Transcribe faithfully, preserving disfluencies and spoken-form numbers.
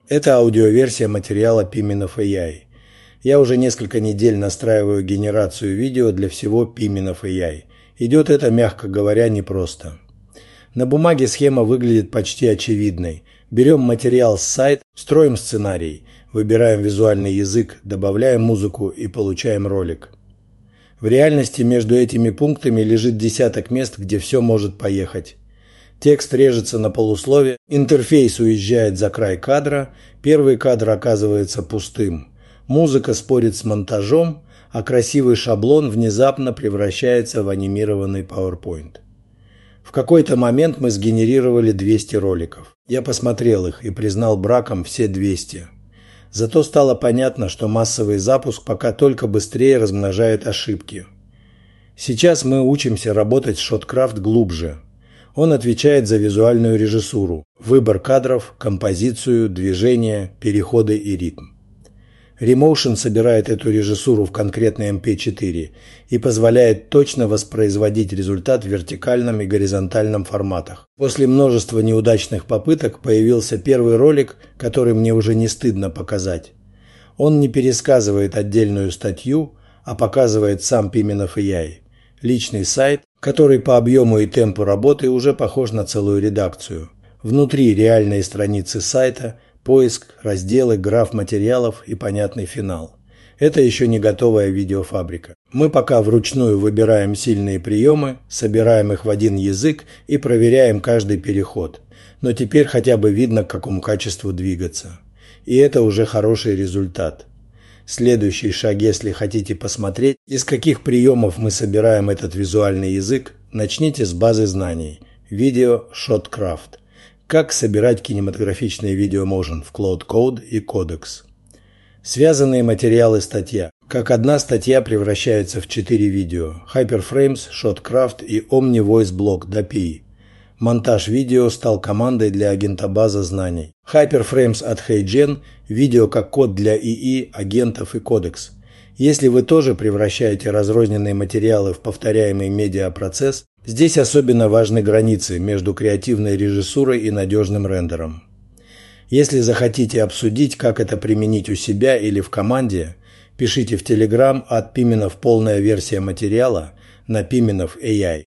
Это аудиоверсия материала Piminov эй ай. Я уже несколько недель настраиваю генерацию видео для всего Piminov эй ай. Идет это, мягко говоря, непросто. На бумаге схема выглядит почти очевидной. Берем материал с сайта, строим сценарий, выбираем визуальный язык, добавляем музыку и получаем ролик. В реальности между этими пунктами лежит десяток мест, где все может поехать. Текст режется на полуслове, интерфейс уезжает за край кадра, первый кадр оказывается пустым. Музыка спорит с монтажом, а красивый шаблон внезапно превращается в анимированный PowerPoint. В какой-то момент мы сгенерировали двести роликов. Я посмотрел их и признал браком все двести. Зато стало понятно, что массовый запуск пока только быстрее размножает ошибки. Сейчас мы учимся работать с Shotcraft глубже. Он отвечает за визуальную режиссуру, выбор кадров, композицию, движения, переходы и ритм. Remotion собирает эту режиссуру в конкретный эм пи четыре и позволяет точно воспроизводить результат в вертикальном и горизонтальном форматах. После множества неудачных попыток появился первый ролик, который мне уже не стыдно показать. Он не пересказывает отдельную статью, а показывает сам Piminov эй ай. Личный сайт, который по объему и темпу работы уже похож на целую редакцию. Внутри реальные страницы сайта, поиск, разделы, граф материалов и понятный финал. Это еще не готовая видеофабрика. Мы пока вручную выбираем сильные приемы, собираем их в один язык и проверяем каждый переход. Но теперь хотя бы видно, к какому качеству двигаться. И это уже хороший результат. Следующий шаг, если хотите посмотреть, из каких приемов мы собираем этот визуальный язык, начните с базы знаний. Видео Shotcraft. Как собирать кинематографичные видеоmotion в Cloud Code и Codex. Связанные материалы статья. Как одна статья превращается в четыре видео. Hyperframes, Shotcraft и OmniVoice Block ди пи и. Монтаж видео стал командой для агентобаза знаний. Hyperframes от HeyGen, видео как код для ИИ, агентов и Codex. Если вы тоже превращаете разрозненные материалы в повторяемый медиапроцесс, здесь особенно важны границы между креативной режиссурой и надежным рендером. Если захотите обсудить, как это применить у себя или в команде, пишите в Telegram от Piminov полная версия материала на Piminov эй ай.